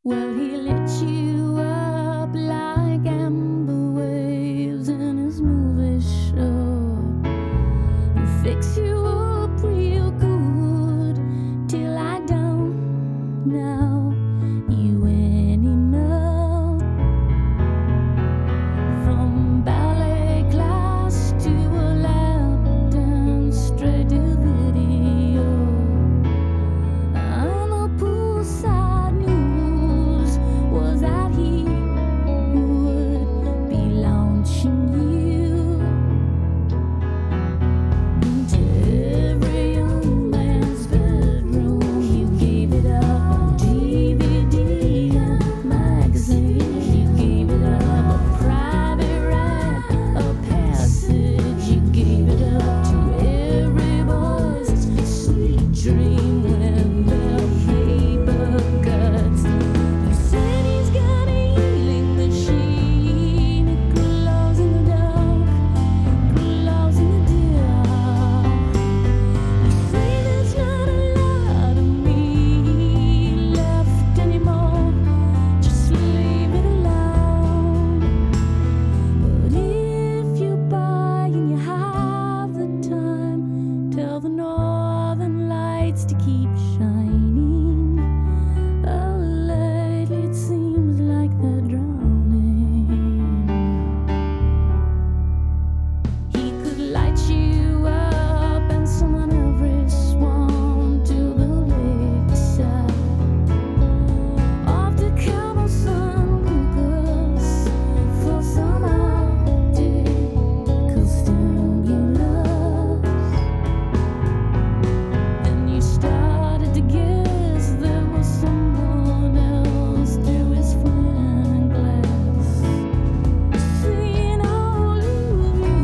Well, he lit you up like amber waves in his movie show. He fix you up real good till I don't know you anymore. From ballet class to a lap dance, straight to video. On the poolside news was that he would be launching you into every young man's bedroom. You gave it up on DVD and magazine. You gave it up a private ride, a passage. You gave it up to every boy's sweet dream when they're paper cuts. You said he's got a healing machine. It glows in the dark, glows in the dark. You say there's not a lot of me left anymore. Just leave it alone. But if you buy and you have the time, tell the northern lights to keep shining. Oh, lately it seems like they're drowning. He could light you up and summon every swan to the lakeside. Off to Cabo San Lucas for some optical stimulus. Then you started to guess there was someone else through his flint glass. Seeing all of you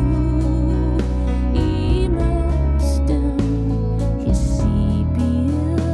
immersed in his sepia.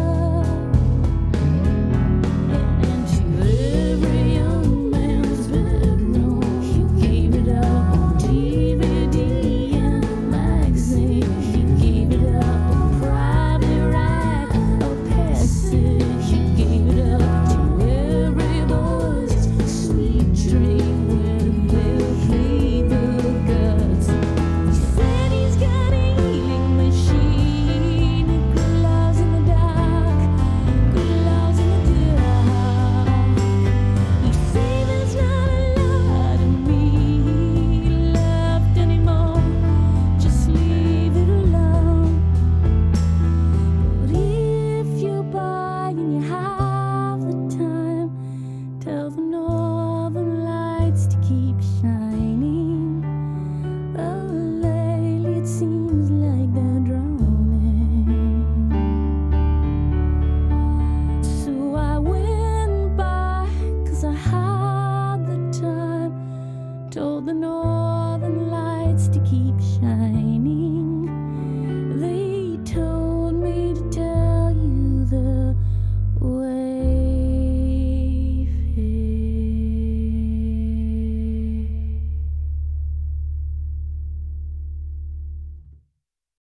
And into every young man's bedroom, you gave it up on DVD and magazine. You gave it up a private ride, a passage. You gave it up to every boy's sweet dream with their paper cuts. You said he's got a healing machine. It glows in the dark, glows in the dark. You say there's not a lot of me left anymore. Just leave it alone. But if you buy and you have the time, tell the northern lights to keep shining. Oh, lately it seems like they're drowning. So I went by 'cause I had the time, told the northern lights to keep shining.